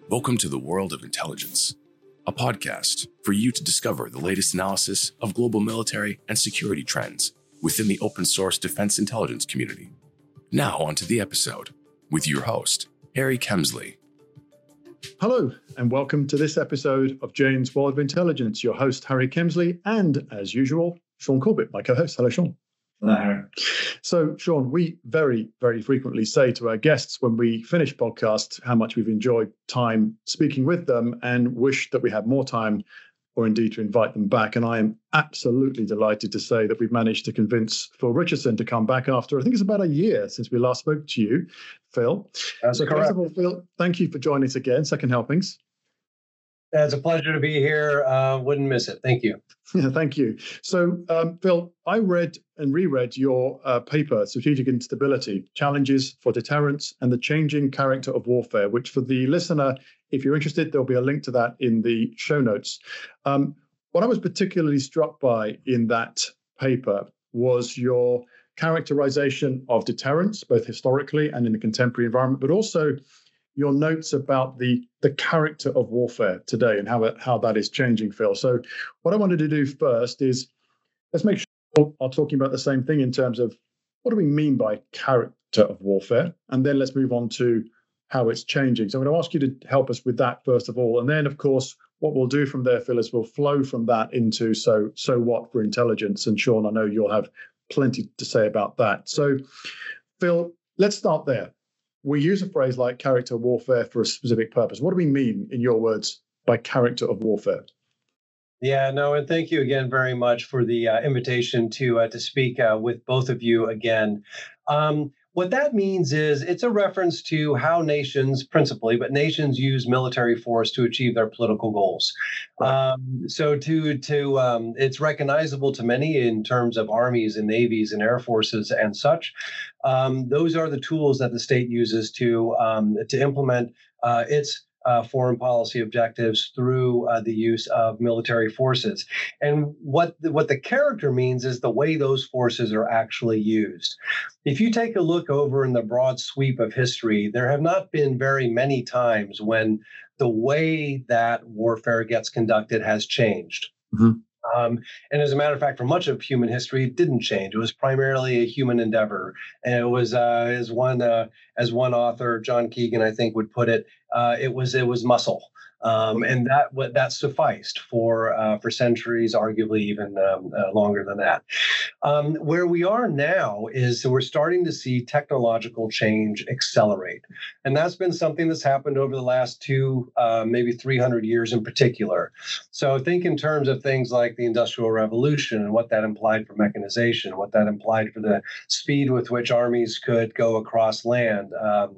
Welcome to the World of Intelligence, a podcast for you to discover the latest analysis of global military and security trends within the open source defense intelligence community. Now onto the episode with your host, Harry Kemsley. Hello, and welcome to this episode of Jane's World of Intelligence. Your host, Harry Kemsley, and as usual, Sean Corbett, my co-host. Hello, Sean. Hello, Harry. So, Sean, we very, very frequently say to our guests when we finish podcasts how much we've enjoyed time speaking with them and wish that we had more time or indeed to invite them back. And I am absolutely delighted to say that we've managed to convince Phil Richardson to come back after, I think it's about a year since we last spoke to you, Phil. That's correct. First of all, Phil, thank you for joining us again, Second Helpings. It's a pleasure to be here. Wouldn't miss it. Thank you. Yeah, thank you. So, Phil, I read and reread your paper, Strategic Instability, Challenges for Deterrence and the Changing Character of Warfare, which for the listener, if you're interested, there'll be a link to that in the show notes. What I was particularly struck by in that paper was your characterization of deterrence, both historically and in the contemporary environment, but also your notes about the character of warfare today and how that is changing, Phil. So what I wanted to do first is let's make sure we are talking about the same thing in terms of what do we mean by character of warfare? And then let's move on to how it's changing. So I'm going to ask you to help us with that first of all. And then, of course, what we'll do from there, Phil, is we'll flow from that into so what for intelligence. And Sean, I know you'll have plenty to say about that. So, Phil, let's start there. We use a phrase like character warfare for a specific purpose. What do we mean, in your words, by character of warfare? Yeah, no, and thank you again very much for the invitation to speak with both of you again. What that means is it's a reference to how nations, principally, but nations use military force to achieve their political goals. Right. It's recognizable to many in terms of armies and navies and air forces and such. Those are the tools that the state uses to implement its foreign policy objectives through the use of military forces. And what the character means is the way those forces are actually used. If you take a look over in the broad sweep of history, there have not been very many times when the way that warfare gets conducted has changed. Mm-hmm. And as a matter of fact, for much of human history, it didn't change. It was primarily a human endeavor. And it was, as one author, John Keegan, I think, would put it, it was muscle. And that sufficed for centuries, arguably even longer than that. Where we are now is we're starting to see technological change accelerate. And that's been something that's happened over the last maybe 300 years in particular. So think in terms of things like the Industrial Revolution and what that implied for mechanization, what that implied for the speed with which armies could go across land,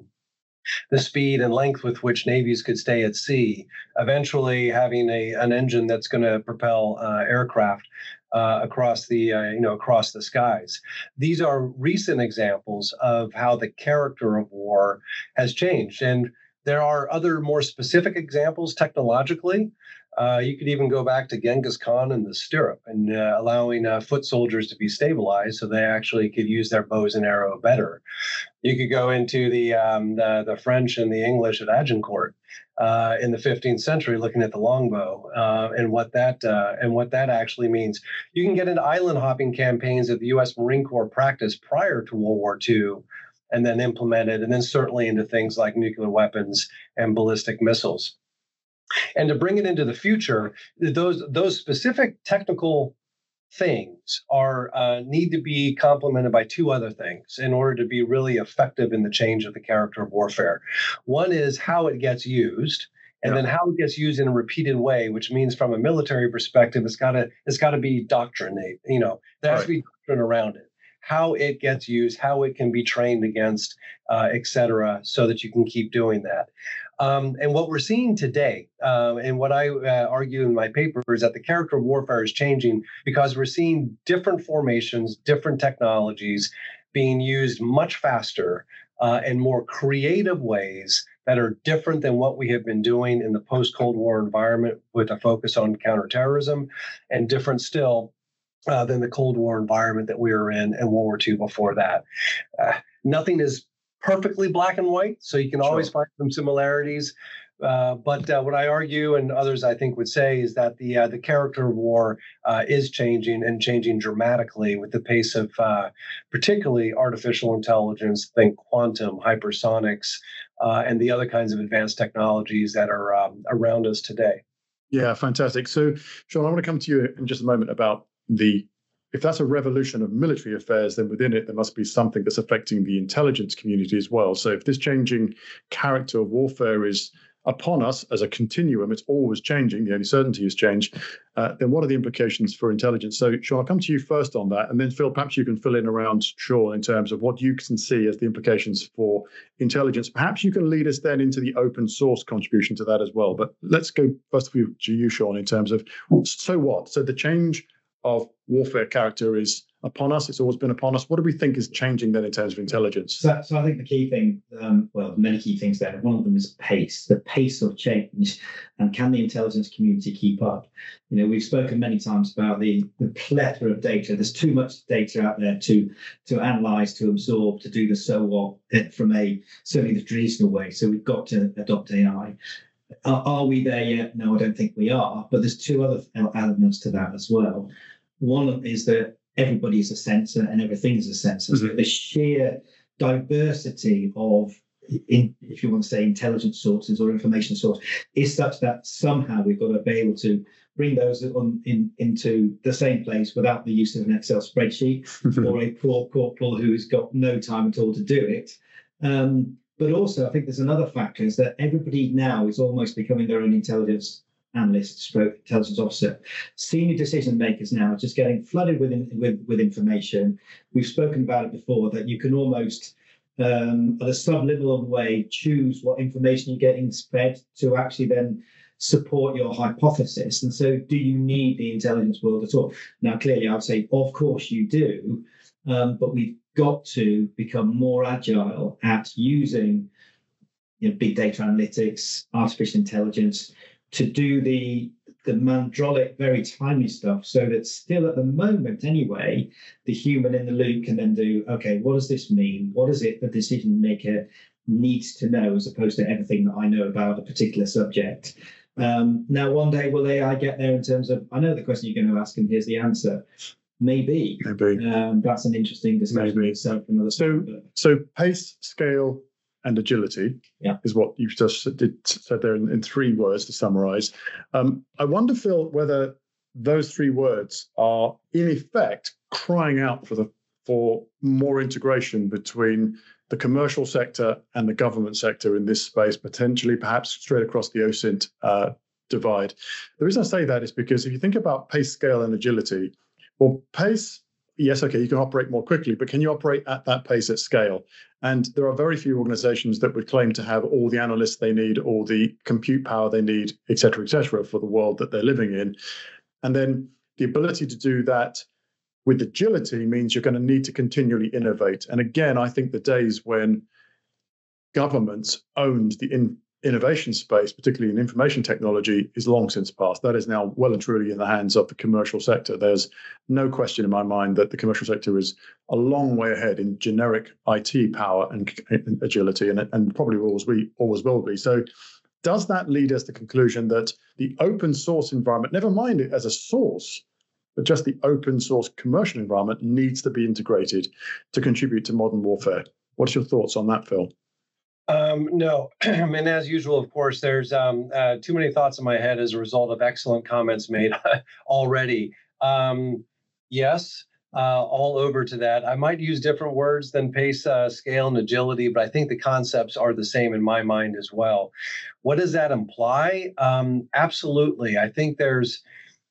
the speed and length with which navies could stay at sea, eventually having an engine that's going to propel aircraft across the skies. These are recent examples of how the character of war has changed. And there are other more specific examples technologically. You could even go back to Genghis Khan and the stirrup and allowing foot soldiers to be stabilized so they actually could use their bows and arrow better. You could go into the French and the English at Agincourt in the 15th century, looking at the longbow and what that actually means. You can get into island hopping campaigns that the U.S. Marine Corps practiced prior to World War II, and then implemented, and then certainly into things like nuclear weapons and ballistic missiles. And to bring it into the future, those specific technical things need to be complemented by two other things in order to be really effective in the change of the character of warfare. One is how it gets used, and then how it gets used in a repeated way, which means from a military perspective, it's got to be doctrine. There has to be doctrine around it. How it gets used, how it can be trained against, et cetera, so that you can keep doing that. And what we're seeing today, and what I argue in my paper, is that the character of warfare is changing because we're seeing different formations, different technologies being used much faster and more creative ways that are different than what we have been doing in the post-Cold War environment with a focus on counterterrorism, and different still than the Cold War environment that we were in and World War II before that. Nothing is perfectly black and white, so you can always find some similarities. But what I argue, and others I think would say, is that the character of war is changing and changing dramatically with the pace of particularly artificial intelligence, think quantum, hypersonics, and the other kinds of advanced technologies that are around us today. Yeah, fantastic. So, Sean, I want to come to you in just a moment about if that's a revolution of military affairs, then within it, there must be something that's affecting the intelligence community as well. So if this changing character of warfare is upon us as a continuum, it's always changing, the only certainty is change, then what are the implications for intelligence? So, Sean, I'll come to you first on that. And then, Phil, perhaps you can fill in around Sean in terms of what you can see as the implications for intelligence. Perhaps you can lead us then into the open source contribution to that as well. But let's go first to you, Sean, in terms of, so what? So the change of warfare character is upon us. It's always been upon us. What do we think is changing then in terms of intelligence? So I think the key thing, many key things there. One of them is pace, the pace of change, and can the intelligence community keep up? We've spoken many times about the plethora of data. There's too much data out there to analyze, to absorb, to do the so what from certainly the traditional way. So we've got to adopt AI. Are we there yet? No, I don't think we are. But there's two other elements to that as well. One is that everybody is a sensor and everything is a sensor. Mm-hmm. So the sheer diversity of, if you want to say, intelligence sources or information source is such that somehow we've got to be able to bring those into the same place without the use of an Excel spreadsheet or a poor corporal who's got no time at all to do it. But also, I think there's another factor is that everybody now is almost becoming their own intelligence analyst, stroke intelligence officer. Senior decision makers now are just getting flooded with information. We've spoken about it before, that you can almost, at a subliminal way, choose what information you're getting fed to actually then support your hypothesis. And so do you need the intelligence world at all? Now, clearly, I would say, of course you do, but we've got to become more agile at using big data analytics, artificial intelligence, to do the mandrolic, very timely stuff, so that still at the moment anyway, the human in the loop can then do, okay, what does this mean? What is it the decision maker needs to know, as opposed to everything that I know about a particular subject? Now, one day, will AI get there in terms of, I know the question you're going to ask, and here's the answer. Maybe. That's an interesting discussion itself. So pace, scale, and agility is what you've just said there in 3 words to summarize. I wonder, Phil, whether those 3 words are in effect crying out for more integration between the commercial sector and the government sector in this space, potentially perhaps straight across the OSINT divide. The reason I say that is because if you think about pace, scale, and agility, well, pace, yes, okay, you can operate more quickly, but can you operate at that pace at scale? And there are very few organizations that would claim to have all the analysts they need, all the compute power they need, et cetera, for the world that they're living in. And then the ability to do that with agility means you're going to need to continually innovate. And again, I think the days when governments owned the innovation space, particularly in information technology, is long since past. That is now well and truly in the hands of the commercial sector. There's no question in my mind that the commercial sector is a long way ahead in generic IT power and agility, and probably always will be. So does that lead us to the conclusion that the open source environment, never mind it as a source, but just the open source commercial environment, needs to be integrated to contribute to modern warfare? What's your thoughts on that, Phil? No, and as usual, of course, there's too many thoughts in my head as a result of excellent comments made already. Yes, all over to that. I might use different words than pace, scale, and agility, but I think the concepts are the same in my mind as well. What does that imply? Absolutely. I think there's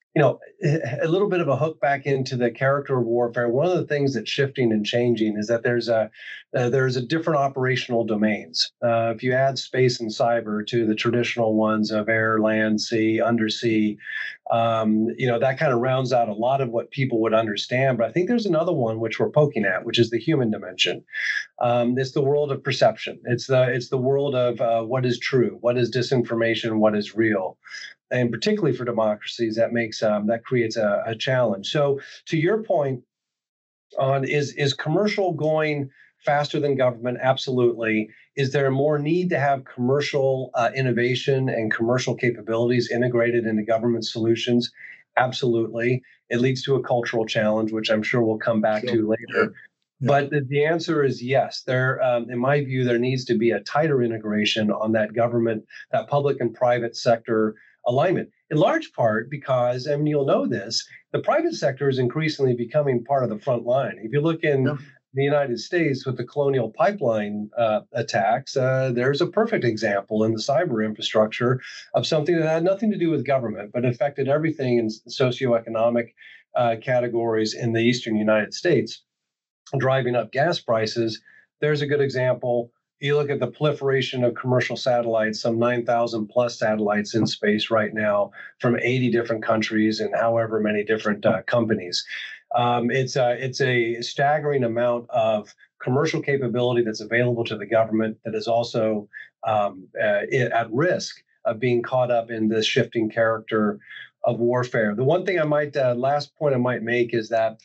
a little bit of a hook back into the character of warfare. One of the things that's shifting and changing is that there's a different operational domains. If you add space and cyber to the traditional ones of air, land, sea, undersea, that kind of rounds out a lot of what people would understand. But I think there's another one which we're poking at, which is the human dimension. It's the world of perception. It's the world of what is true, what is disinformation, what is real. And particularly for democracies, that creates a challenge. So to your point, on is commercial going faster than government? Absolutely. Is there more need to have commercial innovation and commercial capabilities integrated into government solutions? Absolutely. It leads to a cultural challenge, which I'm sure we'll come back to later. Yeah. But the answer is yes. There, in my view, there needs to be a tighter integration on that government, that public and private sector alignment. In large part because, and you'll know this, the private sector is increasingly becoming part of the front line. If you look in the United States with the Colonial Pipeline attacks, there's a perfect example in the cyber infrastructure of something that had nothing to do with government, but affected everything in socioeconomic categories in the eastern United States, driving up gas prices. There's a good example. You look at the proliferation of commercial satellites, some 9,000 plus satellites in space right now from 80 different countries and however many different companies. It's a staggering amount of commercial capability that's available to the government that is also at risk of being caught up in this shifting character of warfare. The one thing last point I might make is that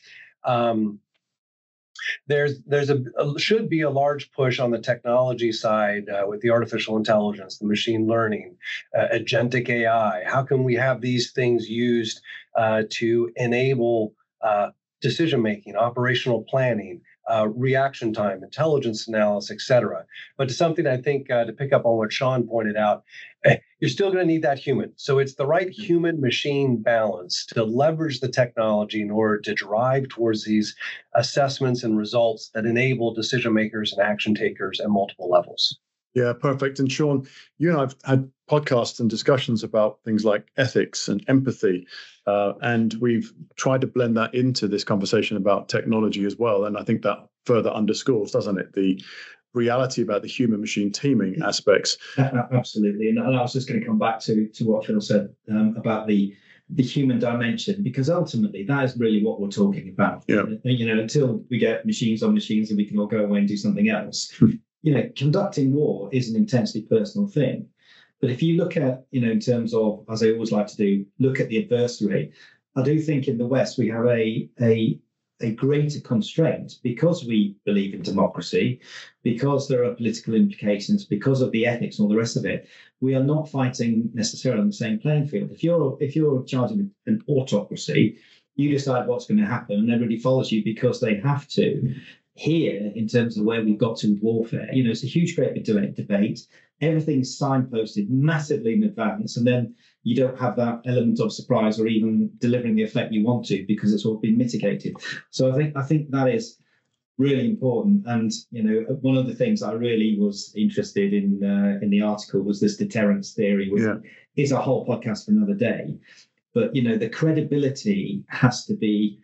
there's should be a large push on the technology side with the artificial intelligence, the machine learning, agentic AI. How can we have these things used to enable decision making, operational planning, reaction time, intelligence analysis, et cetera? But to something I think to pick up on what Sean pointed out, you're still going to need that human. So it's the right human-machine balance to leverage the technology in order to drive towards these assessments and results that enable decision makers and action takers at multiple levels. Yeah, perfect. And Sean, you and I've had podcasts and discussions about things like ethics and empathy, and we've tried to blend that into this conversation about technology as well. And I think that further underscores, doesn't it, the reality about the human-machine teaming aspects. Absolutely. And I was just going to come back to what Phil said about the human dimension, because ultimately that is really what we're talking about. Yeah. Until we get machines on machines and we can all go away and do something else. Conducting war is an intensely personal thing. But if you look at, in terms of, as I always like to do, look at the adversary, I do think in the West we have a greater constraint because we believe in democracy, because there are political implications, because of the ethics and all the rest of it. We are not fighting necessarily on the same playing field. If you're charging an autocracy, you decide what's going to happen and everybody follows you because they have to. Here, in terms of where we've got to with warfare, it's a huge, great debate. Everything's signposted massively in advance, and then you don't have that element of surprise or even delivering the effect you want to because it's all been mitigated. So I think that is really important. And one of the things I really was interested in the article was this deterrence theory, which is a whole podcast for another day. But the credibility has to be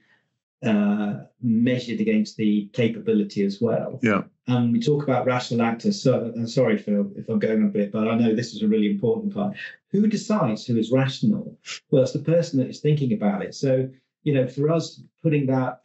measured against the capability as well. Yeah. And we talk about rational actors. So I'm sorry, Phil, if I'm going a bit, but I know this is a really important part. Who decides who is rational? Well, it's the person that is thinking about it. So, for us putting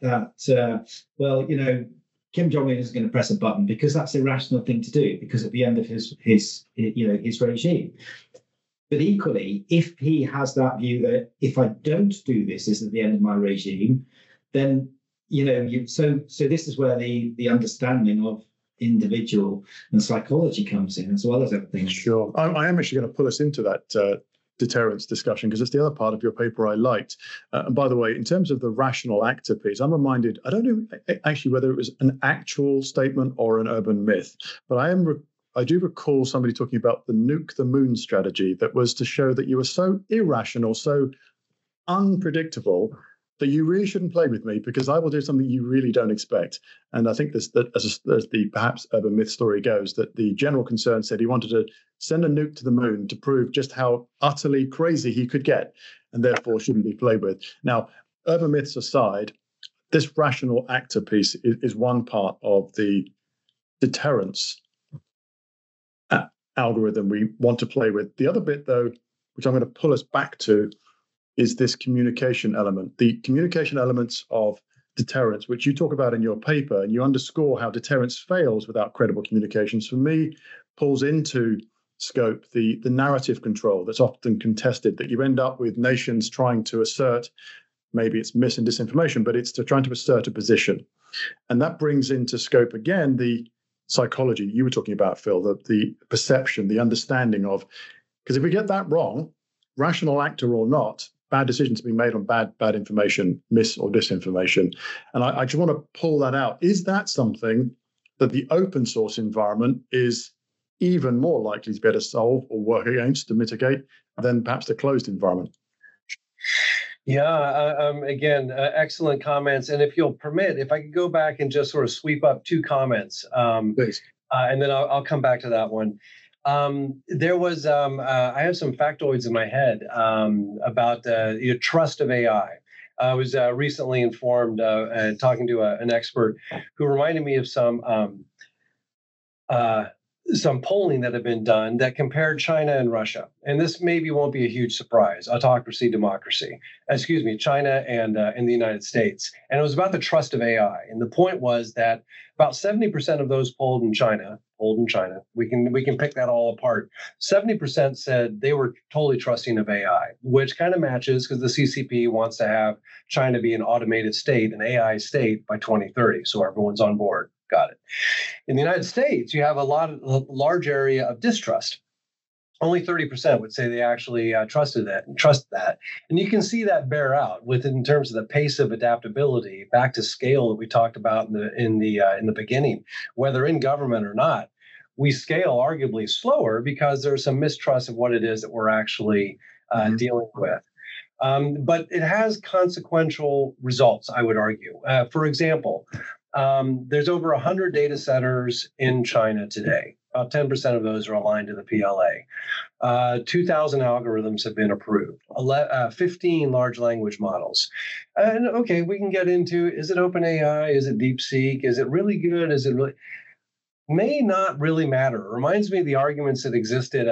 Kim Jong-un is going to press a button because that's a rational thing to do because at the end of his regime. But equally, if he has that view that if I don't do this is at the end of my regime, then so this is where the understanding of individual and psychology comes in as well as everything. Sure. I am actually going to pull us into that deterrence discussion because it's the other part of your paper I liked. And by the way, in terms of the rational actor piece, I'm reminded, I don't know actually whether it was an actual statement or an urban myth, but I do recall somebody talking about the nuke the moon strategy that was to show that you were so irrational, so unpredictable that you really shouldn't play with me because I will do something you really don't expect. And I think as the perhaps urban myth story goes, that the general concern said he wanted to send a nuke to the moon to prove just how utterly crazy he could get and therefore shouldn't be played with. Now, urban myths aside, this rational actor piece is one part of the deterrence algorithm we want to play with. The other bit, though, which I'm going to pull us back to, is this communication element, the communication elements of deterrence, which you talk about in your paper, and you underscore how deterrence fails without credible communications. For me, pulls into scope the narrative control that's often contested, that you end up with nations trying to assert maybe it's mis and disinformation, but it's to trying to assert a position. And that brings into scope again the psychology you were talking about, Phil, the perception, the understanding of, because if we get that wrong, rational actor or not, bad decisions being made on bad information, mis or disinformation. And I just want to pull that out. Is that something that the open source environment is even more likely to be able to solve or work against, to mitigate, than perhaps the closed environment? Yeah, again, excellent comments. And if you'll permit, if I could go back and just sort of sweep up two comments, Please. And then I'll come back to that one. There was, I have some factoids in my head about the trust of AI. I was recently informed, talking to an expert who reminded me of some polling that had been done that compared China and Russia. And this maybe won't be a huge surprise. Autocracy, democracy. China and the United States. And it was about the trust of AI. And the point was that about 70% of those polled in China, we can pick that all apart. 70% said they were totally trusting of AI, which kind of matches because the CCP wants to have China be an automated state, an AI state by 2030. So everyone's on board. Got it. In the United States, you have a large area of distrust. Only 30% would say they actually trust that. And you can see that bear out in terms of the pace of adaptability back to scale that we talked about in the beginning. Whether in government or not, we scale arguably slower because there's some mistrust of what it is that we're actually dealing with. But it has consequential results, I would argue. For example, there's over 100 data centers in China today. About 10% of those are aligned to the PLA. 2,000 algorithms have been approved. 15 large language models. And okay, we can get into, is it OpenAI? Is it DeepSeek? Is it really good? Is it really? May not really matter. It reminds me of the arguments that existed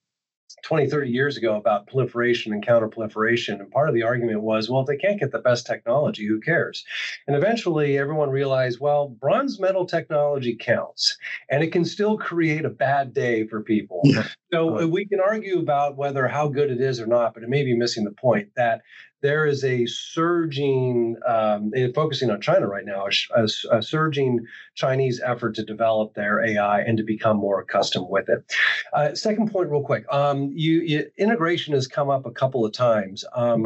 20, 30 years ago about proliferation and counterproliferation. And part of the argument was, well, if they can't get the best technology, who cares? And eventually everyone realized, well, bronze metal technology counts and it can still create a bad day for people. So we can argue about how good it is or not, but it may be missing the point that there is a surging, focusing on China right now, a surging Chinese effort to develop their AI and to become more accustomed with it. Second point, real quick, integration has come up a couple of times.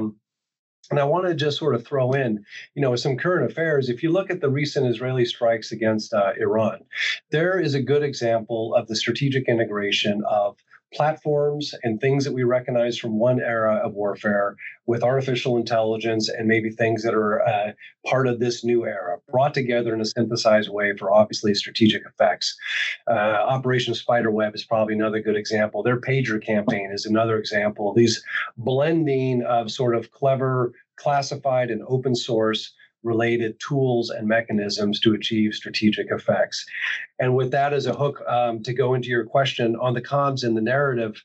And I want to just sort of throw in, some current affairs. If you look at the recent Israeli strikes against Iran, there is a good example of the strategic integration of platforms and things that we recognize from one era of warfare with artificial intelligence and maybe things that are part of this new era, brought together in a synthesized way for obviously strategic effects. Operation Spiderweb is probably another good example. Their pager campaign is another example. These blending of sort of clever, classified and open source related tools and mechanisms to achieve strategic effects. And with that as a hook to go into your question on the comms and the narrative,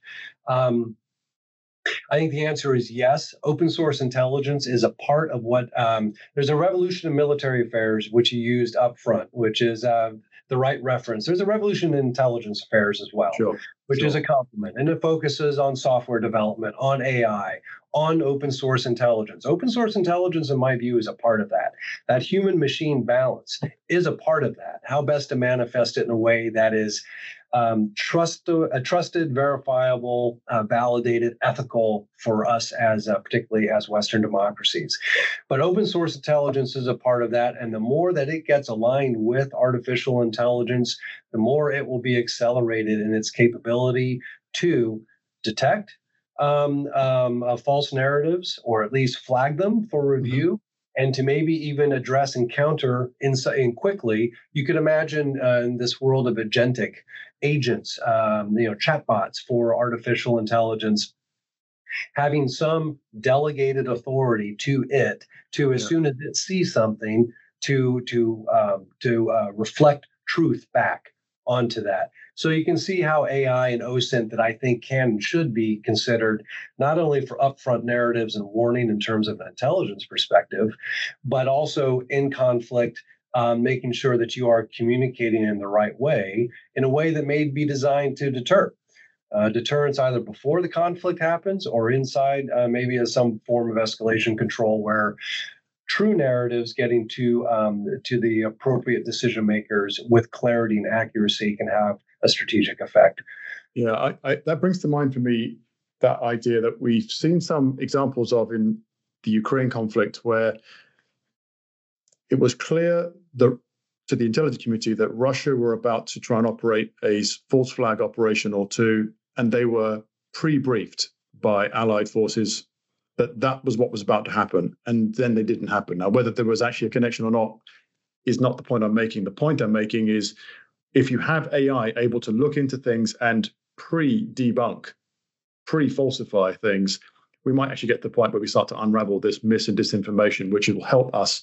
I think the answer is yes. Open source intelligence is a part of what there's a revolution in military affairs, which you used up front, which is the right reference. There's a revolution in intelligence affairs as well, which is a complement. And it focuses on software development, on AI, on open source intelligence. Open source intelligence, in my view, is a part of that. That human machine balance is a part of that. How best to manifest it in a way that is trusted, verifiable, validated, ethical for us as particularly as Western democracies. But open source intelligence is a part of that. And the more that it gets aligned with artificial intelligence, the more it will be accelerated in its capability to detect false narratives, or at least flag them for review, and to maybe even address and counter in quickly. You could imagine in this world of agentic agents, chatbots for artificial intelligence, having some delegated authority to it to, as soon as it sees something, to reflect truth back onto that. So you can see how AI and OSINT that I think can and should be considered not only for upfront narratives and warning in terms of an intelligence perspective, but also in conflict, making sure that you are communicating in the right way, in a way that may be designed to deter. deterrence either before the conflict happens or inside, maybe as some form of escalation control where true narratives getting to the appropriate decision makers with clarity and accuracy can have a strategic effect. Yeah, that brings to mind for me that idea that we've seen some examples of in the Ukraine conflict where it was clear that to the intelligence community that Russia were about to try and operate a false flag operation or two, and they were pre-briefed by allied forces that was what was about to happen, and then they didn't happen. Now, whether there was actually a connection or not is not the point I'm making. The point I'm making is if you have AI able to look into things and pre-debunk, pre-falsify things, we might actually get to the point where we start to unravel this mis and disinformation, which will help us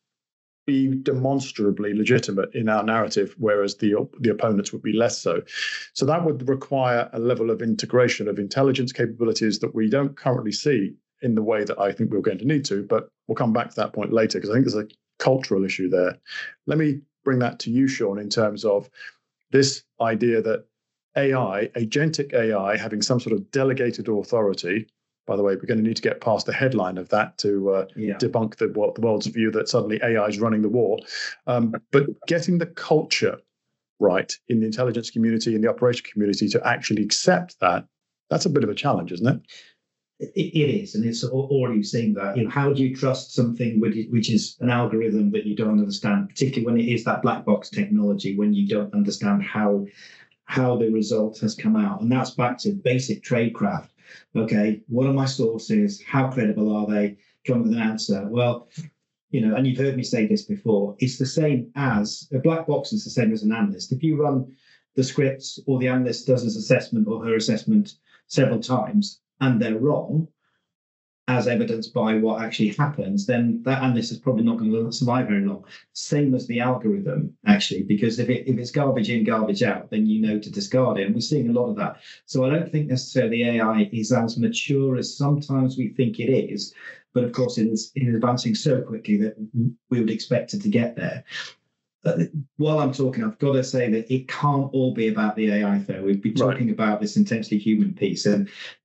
be demonstrably legitimate in our narrative, whereas the opponents would be less so. So that would require a level of integration of intelligence capabilities that we don't currently see in the way that I think we're going to need to, but we'll come back to that point later because I think there's a cultural issue there. Let me bring that to you, Sean, in terms of this idea that AI, agentic AI, having some sort of delegated authority. By the way, we're going to need to get past the headline of that to debunk the world's view that suddenly AI is running the war. But getting the culture right in the intelligence community and the operation community to actually accept that, that's a bit of a challenge, isn't it? It is, and it's already seeing that. How do you trust something which is an algorithm that you don't understand, particularly when it is that black box technology, when you don't understand how the result has come out? And that's back to basic tradecraft. Okay, what are my sources? How credible are they? Come with an answer. Well, and you've heard me say this before. It's the same as a black box is the same as an analyst. If you run the scripts or the analyst does his assessment or her assessment several times, and they're wrong, as evidenced by what actually happens, then that analyst is probably not going to survive very long. Same as the algorithm, actually, because if it's garbage in, garbage out, then you know to discard it. And we're seeing a lot of that. So I don't think necessarily AI is as mature as sometimes we think it is. But of course, it is advancing so quickly that we would expect it to get there. While I'm talking, I've got to say that it can't all be about the AI, though. We've been talking about this intensely human piece, and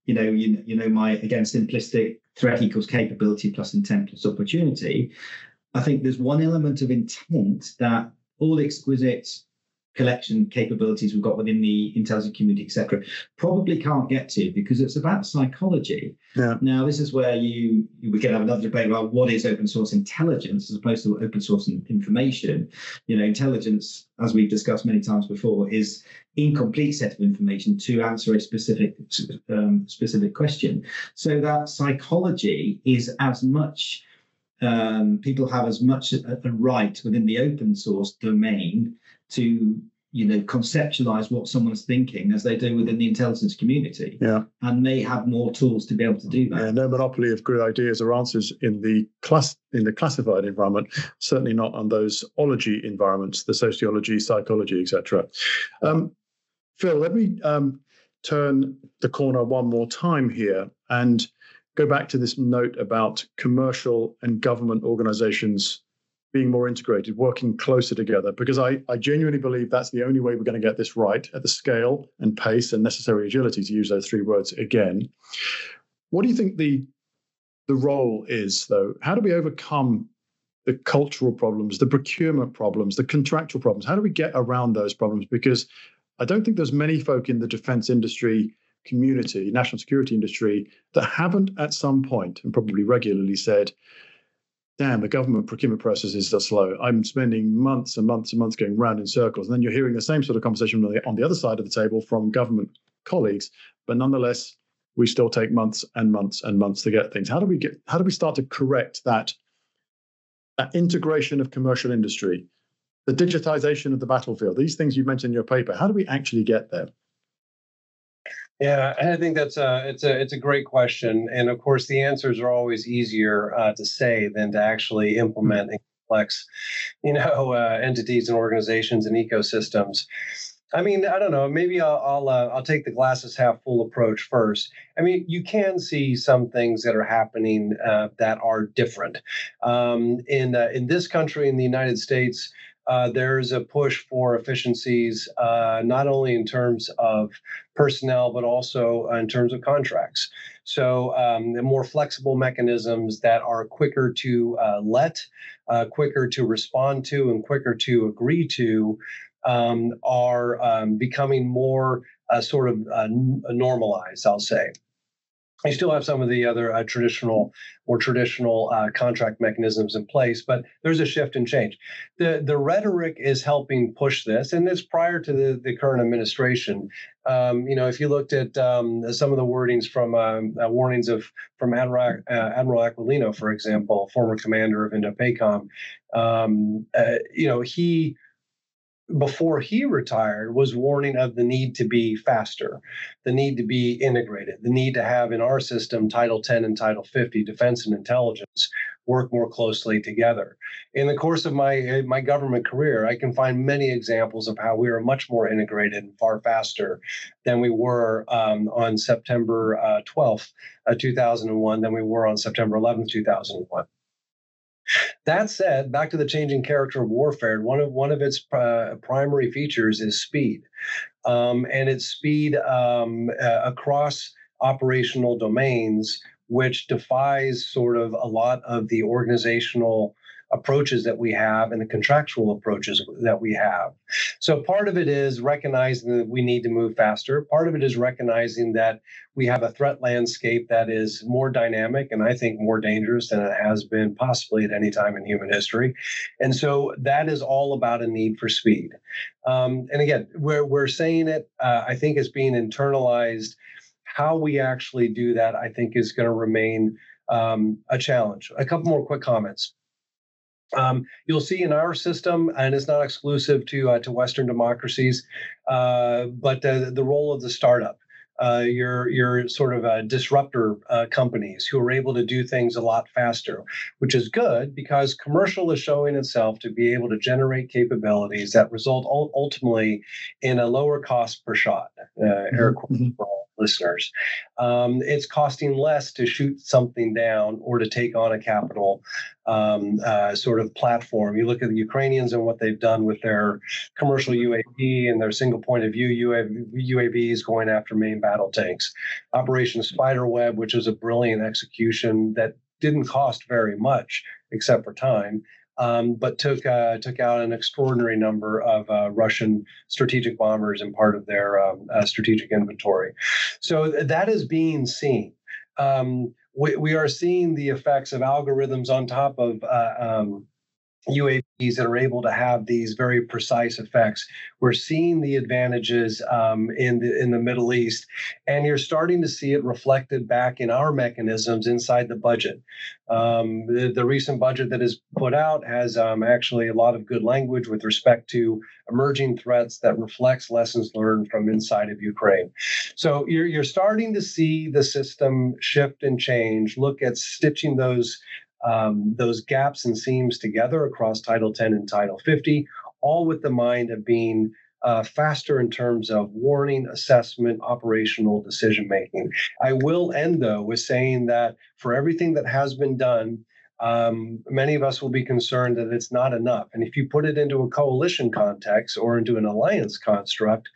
my again simplistic threat equals capability plus intent plus opportunity. I think there's one element of intent that all the exquisite collection capabilities we've got within the intelligence community, etc., probably can't get to because it's about psychology. Yeah. Now, this is where we can have another debate about what is open source intelligence as opposed to open source information. Intelligence, as we've discussed many times before, is incomplete set of information to answer a specific question. So that psychology is as much people have as much a right within the open source domain to conceptualize what someone's thinking as they do within the intelligence community. Yeah. And they have more tools to be able to do that. Yeah, no monopoly of good ideas or answers in the classified environment, certainly not on those ology environments, the sociology, psychology, etc. Phil, let me turn the corner one more time here and go back to this note about commercial and government organizations being more integrated, working closer together, because I genuinely believe that's the only way we're going to get this right at the scale and pace and necessary agility, to use those three words again. What do you think the role is, though? How do we overcome the cultural problems, the procurement problems, the contractual problems? How do we get around those problems? Because I don't think there's many folk in the defense industry community, national security industry, that haven't at some point, and probably regularly, said, damn, the government procurement processes are slow. I'm spending months and months and months going round in circles. And then you're hearing the same sort of conversation on the other side of the table from government colleagues. But nonetheless, we still take months and months and months to get things. How do we start to correct that integration of commercial industry, the digitization of the battlefield, these things you mentioned in your paper? How do we actually get there? Yeah, I think it's a great question, and of course the answers are always easier to say than to actually implement in complex, entities and organizations and ecosystems. I mean, I don't know. Maybe I'll take the glasses half full approach first. I mean, you can see some things that are happening that are different in this country, in the United States. there's a push for efficiencies, not only in terms of personnel, but also in terms of contracts. So the more flexible mechanisms that are quicker to quicker to respond to, and quicker to agree to, are becoming more sort of normalized, I'll say. You still have some of the other more traditional contract mechanisms in place, but there's a shift and change. The rhetoric is helping push this, and it's prior to the current administration. If you looked at some of the wordings from warnings from Admiral Aquilino, for example, former commander of INDOPACOM, he, before he retired, was warning of the need to be faster, the need to be integrated, the need to have in our system Title 10 and Title 50, defense and intelligence, work more closely together. In the course of my government career, I can find many examples of how we are much more integrated and far faster than we were on September 12th, 2001, than we were on September 11th, 2001. That said, back to the changing character of warfare, one of its primary features is speed, and it's speed across operational domains, which defies sort of a lot of the organizational approaches that we have and the contractual approaches that we have. So part of it is recognizing that we need to move faster. Part of it is recognizing that we have a threat landscape that is more dynamic and I think more dangerous than it has been possibly at any time in human history. And so that is all about a need for speed. And again, we're saying it, I think it's being internalized. How we actually do that, I think, is going to remain a challenge. A couple more quick comments. You'll see in our system, and it's not exclusive to Western democracies, but the role of the startup, your sort of disruptor companies who are able to do things a lot faster, which is good because commercial is showing itself to be able to generate capabilities that result ultimately in a lower cost per shot. Air quotes for all listeners. It's costing less to shoot something down or to take on a capital sort of platform. You look at the Ukrainians and what they've done with their commercial UAV and their single point of view UAVs going after main battle tanks. Operation Spiderweb, which was a brilliant execution that didn't cost very much except for time, but took out an extraordinary number of Russian strategic bombers and part of their strategic inventory. So that is being seen. We are seeing the effects of algorithms on top of UAVs that are able to have these very precise effects. We're seeing the advantages in the Middle East, and you're starting to see it reflected back in our mechanisms inside the budget. The recent budget that is put out has actually a lot of good language with respect to emerging threats that reflects lessons learned from inside of Ukraine. So you're starting to see the system shift and change. Look at stitching those gaps and seams together across Title 10 and Title 50, all with the mind of being faster in terms of warning, assessment, operational decision making. I will end, though, with saying that for everything that has been done, many of us will be concerned that it's not enough. And if you put it into a coalition context or into an alliance construct,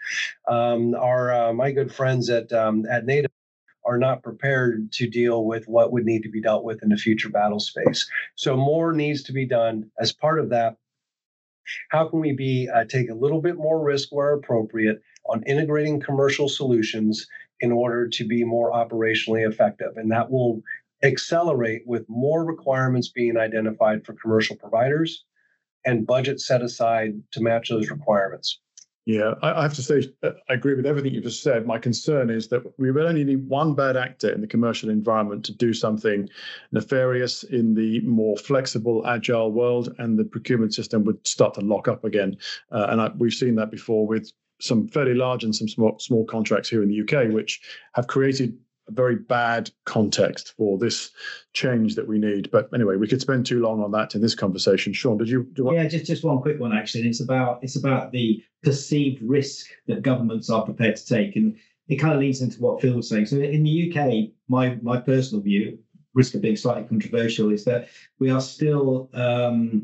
my good friends at NATO are not prepared to deal with what would need to be dealt with in the future battle space. So more needs to be done. As part of that, how can we take a little bit more risk where appropriate on integrating commercial solutions in order to be more operationally effective? And that will accelerate with more requirements being identified for commercial providers and budget set aside to match those requirements. Yeah, I have to say, I agree with everything you just said. My concern is that we will only need one bad actor in the commercial environment to do something nefarious in the more flexible, agile world, and the procurement system would start to lock up again. We've seen that before with some fairly large and some small contracts here in the UK, which have created a very bad context for this change that we need. But anyway, we could spend too long on that in this conversation. Sean, did you want? Yeah, just one quick one actually. And it's about the perceived risk that governments are prepared to take, and it kind of leads into what Phil was saying. So in the UK, my personal view, risk of being slightly controversial, is that we are still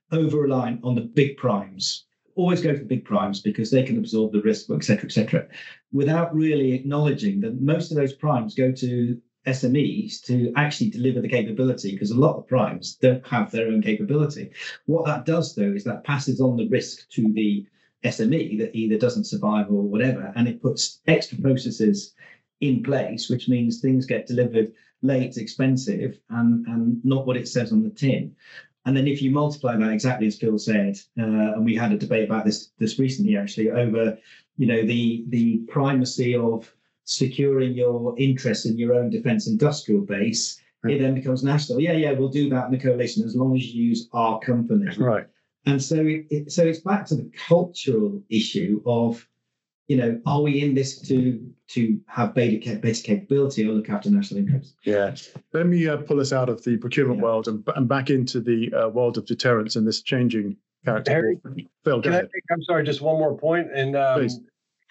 over-reliant on the big primes. Always go for big primes because they can absorb the risk, et cetera, without really acknowledging that most of those primes go to SMEs to actually deliver the capability, because a lot of primes don't have their own capability. What that does, though, is that passes on the risk to the SME that either doesn't survive or whatever, and it puts extra processes in place, which means things get delivered late, expensive, and not what it says on the tin. And then if you multiply that exactly as Phil said, and we had a debate about this recently actually over, the primacy of securing your interest in your own defence industrial base, it then becomes national. Yeah, we'll do that in the coalition as long as you use our company. Right. And so it's back to the cultural issue of, are we in this to have better capability or look after national interests? Yeah. Let me pull us out of the procurement world and back into the world of deterrence and this changing character. Harry, Phil, go ahead. I'm sorry, just one more point. And Please.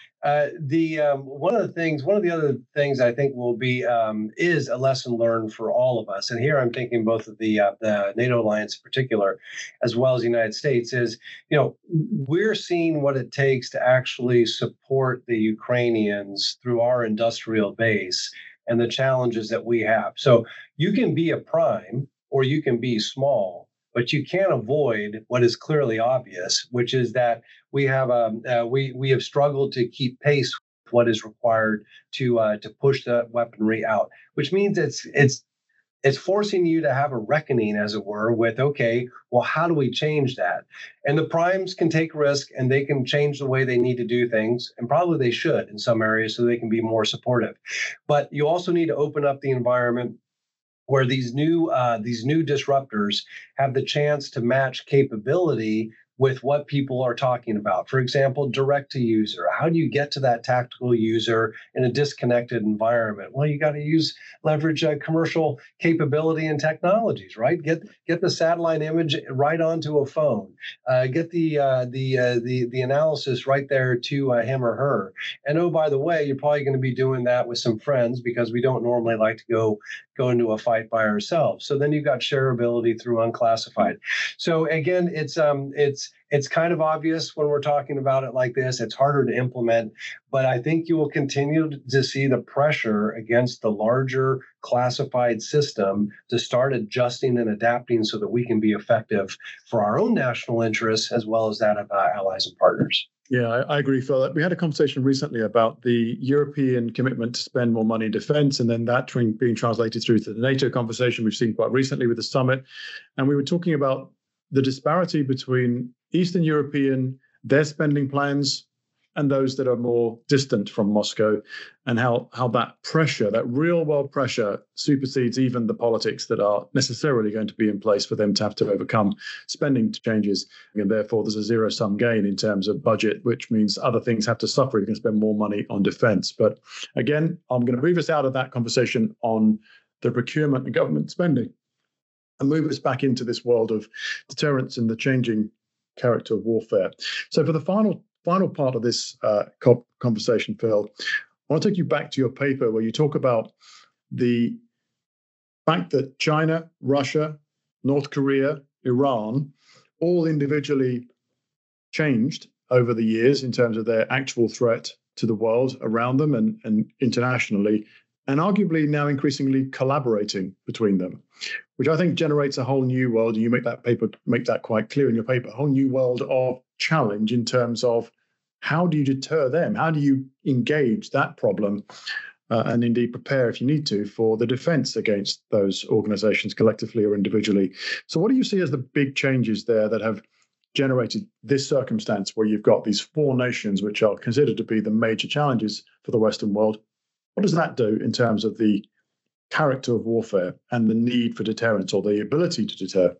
one of the other things I think will be is a lesson learned for all of us. And here I'm thinking both of the NATO alliance in particular, as well as the United States, is, we're seeing what it takes to actually support the Ukrainians through our industrial base and the challenges that we have. So you can be a prime or you can be small, but you can't avoid what is clearly obvious, which is that we have we have struggled to keep pace with what is required to push the weaponry out, which means it's forcing you to have a reckoning, as it were, with, okay, well, how do we change that? And the primes can take risk and they can change the way they need to do things, and probably they should in some areas so they can be more supportive. But you also need to open up the environment where these new disruptors have the chance to match capability with what people are talking about. For example, direct to user. How do you get to that tactical user in a disconnected environment? Well, you got to leverage commercial capability and technologies, right? Get the satellite image right onto a phone. Get the analysis right there to him or her. And oh, by the way, you're probably going to be doing that with some friends, because we don't normally like to go into a fight by ourselves. So then you've got shareability through unclassified. So again, it's kind of obvious when we're talking about it like this. It's harder to implement, but I think you will continue to see the pressure against the larger classified system to start adjusting and adapting so that we can be effective for our own national interests as well as that of allies and partners. Yeah, I agree, Phil. We had a conversation recently about the European commitment to spend more money in defense, and then that being translated through to the NATO conversation we've seen quite recently with the summit. And we were talking about the disparity between Eastern European, their spending plans, and those that are more distant from Moscow, and how that pressure, that real world pressure, supersedes even the politics that are necessarily going to be in place for them to have to overcome spending changes. And therefore, there's a zero-sum gain in terms of budget, which means other things have to suffer if you can spend more money on defense. But again, I'm going to move us out of that conversation on the procurement and government spending and move us back into this world of deterrence and the changing character of warfare. So for the final part of this conversation, Phil, I want to take you back to your paper where you talk about the fact that China, Russia, North Korea, Iran, all individually changed over the years in terms of their actual threat to the world around them and internationally, and arguably now increasingly collaborating between them, which I think generates a whole new world. And you make that quite clear in your paper, a whole new world of challenge in terms of how do you deter them? How do you engage that problem and indeed prepare, if you need to, for the defense against those organizations collectively or individually? So what do you see as the big changes there that have generated this circumstance where you've got these four nations which are considered to be the major challenges for the Western world? What does that do in terms of the character of warfare and the need for deterrence or the ability to deter?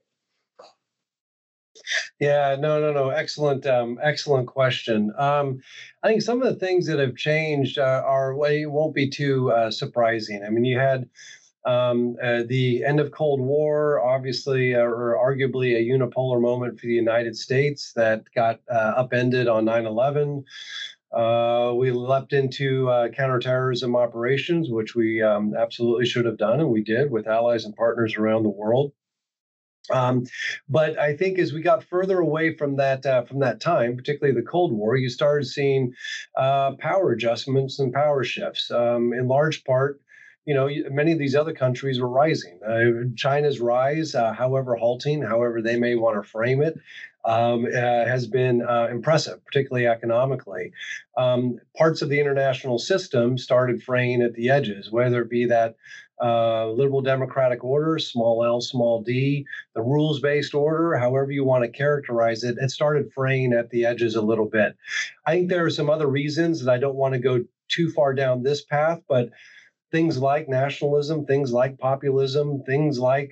Yeah, no. Excellent question. I think some of the things that have changed won't be too surprising. I mean, you had the end of Cold War, obviously, or arguably a unipolar moment for the United States that got upended on 9/11. We leapt into counterterrorism operations, which we absolutely should have done, and we did with allies and partners around the world. But I think as we got further away from that time, particularly the Cold War, you started seeing power adjustments and power shifts. In large part, many of these other countries were rising. China's rise, however halting, however they may want to frame it, has been impressive, particularly economically. Parts of the international system started fraying at the edges, whether it be that liberal democratic order, small l, small d, the rules-based order, however you want to characterize it, it started fraying at the edges a little bit. I think there are some other reasons that I don't want to go too far down this path, but things like nationalism, things like populism, things like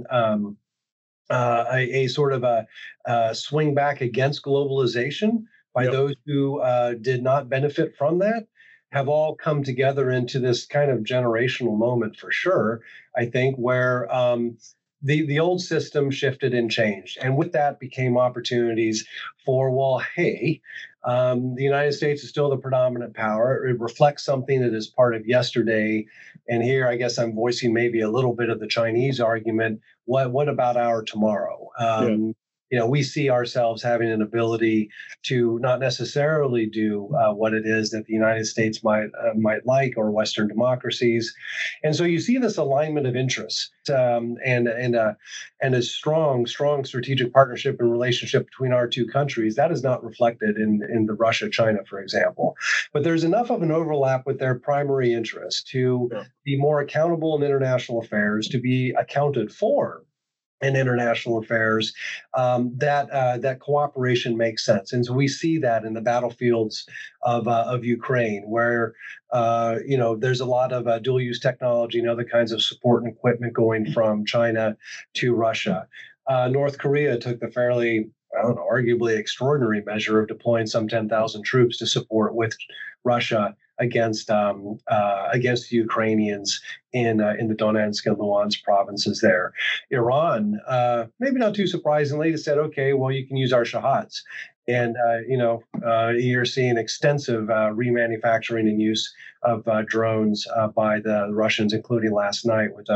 a sort of a swing back against globalization by those who did not benefit from that have all come together into this kind of generational moment for sure, I think, where the old system shifted and changed. And with that became opportunities for, well, hey, the United States is still the predominant power. It reflects something that is part of yesterday. And here, I guess I'm voicing maybe a little bit of the Chinese argument. What about our tomorrow? We see ourselves having an ability to not necessarily do what it is that the United States might like, or Western democracies, and so you see this alignment of interests and a strong strategic partnership and relationship between our two countries. That is not reflected in the Russia-China, for example, but there's enough of an overlap with their primary interests to be more accountable in international affairs, to be accounted for in international affairs, that cooperation makes sense. And so we see that in the battlefields of Ukraine, where there's a lot of dual-use technology and other kinds of support and equipment going from China to Russia. North Korea took the fairly, arguably extraordinary measure of deploying some 10,000 troops to support with Russia against the Ukrainians in the Donetsk and Luhansk provinces there. Iran, maybe not too surprisingly, said, okay, well, you can use our Shahads. And, you're seeing extensive remanufacturing and use of drones by the Russians, including last night with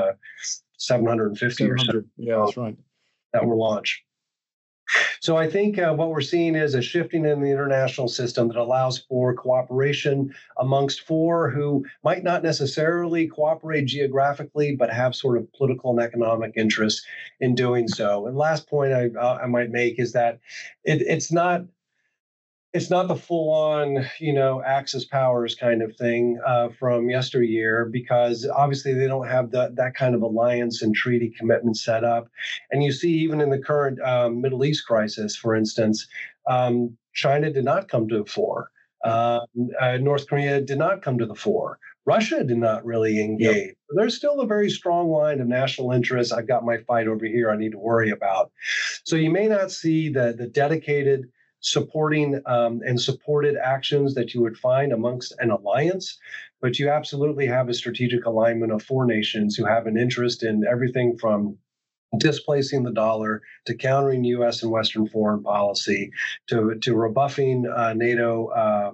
750 or so. Yeah, that's right. That were launched. So I think what we're seeing is a shifting in the international system that allows for cooperation amongst four who might not necessarily cooperate geographically, but have sort of political and economic interests in doing so. And last point I might make is that it's not the full-on, Axis powers kind of thing from yesteryear, because obviously they don't have that kind of alliance and treaty commitment set up. And you see, even in the current Middle East crisis, for instance, China did not come to the fore. North Korea did not come to the fore. Russia did not really engage. Yep. There's still a very strong line of national interest. I've got my fight over here I need to worry about. So you may not see the dedicated supporting and supported actions that you would find amongst an alliance, but you absolutely have a strategic alignment of four nations who have an interest in everything from displacing the dollar to countering U.S. and Western foreign policy to rebuffing NATO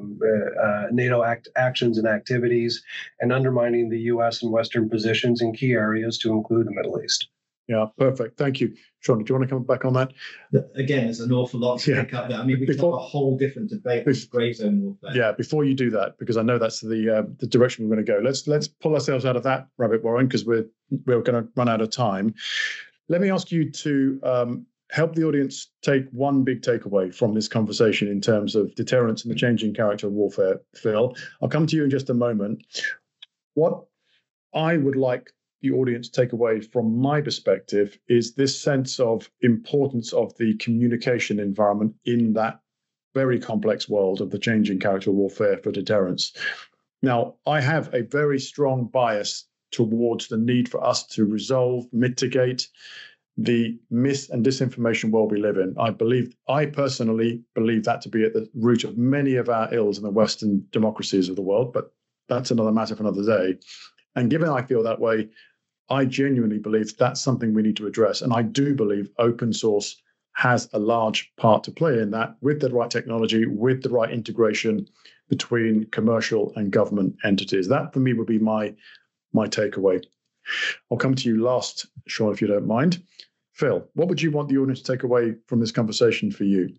actions and activities and undermining the U.S. and Western positions in key areas, to include the Middle East. Yeah, perfect. Thank you. Sean, do you want to come back on that? Again, there's an awful lot to pick up there. I mean, we could have a whole different debate with grey zone warfare. Yeah, before you do that, because I know that's the direction we're going to go. Let's pull ourselves out of that rabbit warren, because we're going to run out of time. Let me ask you to help the audience take one big takeaway from this conversation in terms of deterrence and the changing character of warfare. Phil, I'll come to you in just a moment. What I would like the audience take away from my perspective is this sense of importance of the communication environment in that very complex world of the changing character of warfare for deterrence. Now, I have a very strong bias towards the need for us to resolve, mitigate the mis and disinformation world we live in. I personally believe that to be at the root of many of our ills in the Western democracies of the world, but that's another matter for another day. And given I feel that way, I genuinely believe that's something we need to address. And I do believe open source has a large part to play in that, with the right technology, with the right integration between commercial and government entities. That, for me, would be my takeaway. I'll come to you last, Sean, if you don't mind. Phil, what would you want the audience to take away from this conversation for you?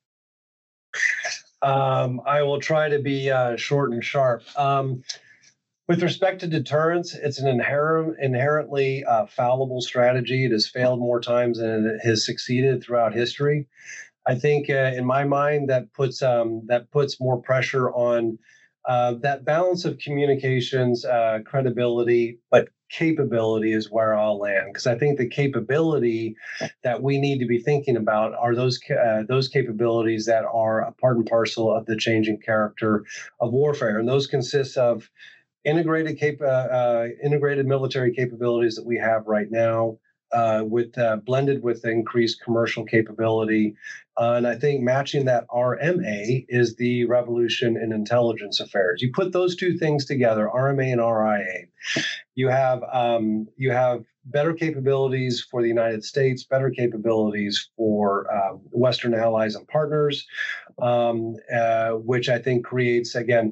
I will try to be short and sharp. With respect to deterrence, it's an inherently fallible strategy. It has failed more times than it has succeeded throughout history. I think, in my mind, that puts more pressure on that balance of communications, credibility, but capability is where I'll land, because I think the capability that we need to be thinking about are those capabilities that are a part and parcel of the changing character of warfare, and those consist of integrated military capabilities that we have right now, blended with increased commercial capability. And I think matching that RMA is the revolution in intelligence affairs. You put those two things together, RMA and RIA, you have better capabilities for the United States, better capabilities for Western allies and partners, which I think creates, again,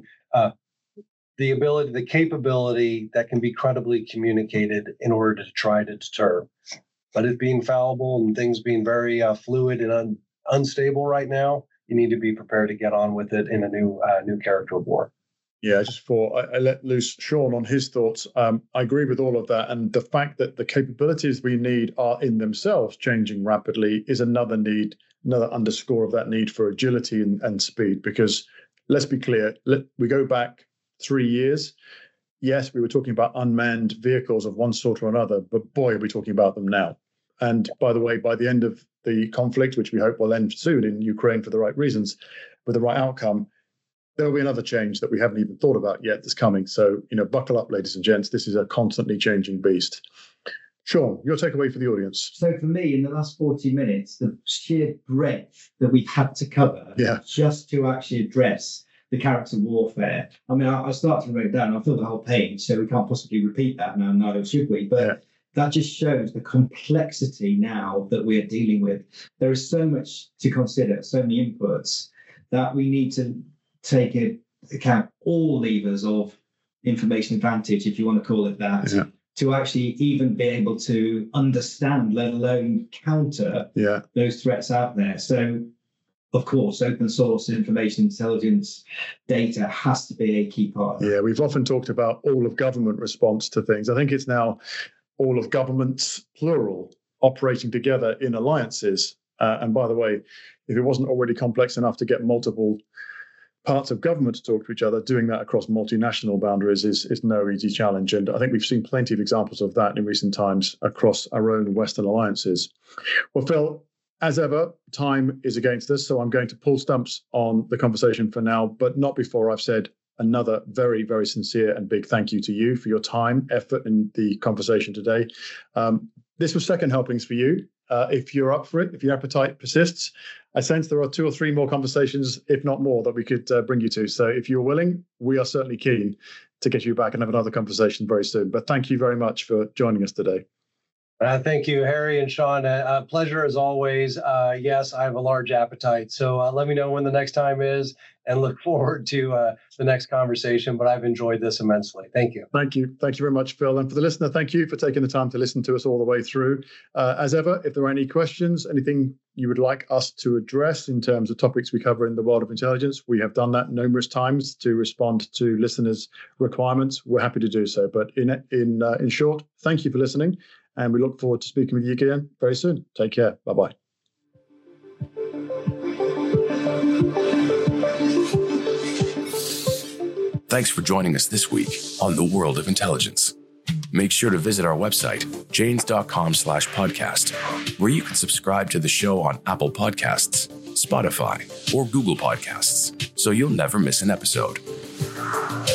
the capability that can be credibly communicated in order to try to deter. But it being fallible and things being very fluid and unstable right now, you need to be prepared to get on with it in a new character of war. Yeah, just before I let loose Sean on his thoughts, I agree with all of that. And the fact that the capabilities we need are in themselves changing rapidly is another underscore of that need for agility and speed. Because let's be clear, we go back 3 years. Yes, we were talking about unmanned vehicles of one sort or another, but boy, are we talking about them now. And by the way, by the end of the conflict, which we hope will end soon in Ukraine for the right reasons, with the right outcome, there will be another change that we haven't even thought about yet that's coming. So, buckle up, ladies and gents. This is a constantly changing beast. Sean, your takeaway for the audience. So for me, in the last 40 minutes, the sheer breadth that we've had to cover just to actually address the character warfare. I mean, I started to write down, I filled the whole page, so we can't possibly repeat that now, neither should we. But that just shows the complexity now that we're dealing with. There is so much to consider, so many inputs, that we need to take into account all levers of information advantage, if you want to call it that, to actually even be able to understand, let alone counter those threats out there. So, of course, open source information intelligence data has to be a key part of that. Yeah, we've often talked about all of government response to things. I think it's now all of governments, plural, operating together in alliances. And by the way, if it wasn't already complex enough to get multiple parts of government to talk to each other, doing that across multinational boundaries is no easy challenge. And I think we've seen plenty of examples of that in recent times across our own Western alliances. Well, Phil, as ever, time is against us, so I'm going to pull stumps on the conversation for now, but not before I've said another very, very sincere and big thank you to you for your time, effort in the conversation today. This was second helpings for you. If you're up for it, if your appetite persists, I sense there are 2 or 3 more conversations, if not more, that we could bring you to. So if you're willing, we are certainly keen to get you back and have another conversation very soon. But thank you very much for joining us today. Thank you, Harry and Sean. Pleasure as always. Yes, I have a large appetite. So let me know when the next time is and look forward to the next conversation. But I've enjoyed this immensely. Thank you. Thank you. Thank you very much, Phil. And for the listener, thank you for taking the time to listen to us all the way through. As ever, if there are any questions, anything you would like us to address in terms of topics we cover in the world of intelligence, we have done that numerous times to respond to listeners' requirements. We're happy to do so. But in short, thank you for listening. And we look forward to speaking with you again very soon. Take care. Bye-bye. Thanks for joining us this week on The World of Intelligence. Make sure to visit our website, janes.com/podcast, where you can subscribe to the show on Apple Podcasts, Spotify, or Google Podcasts, so you'll never miss an episode.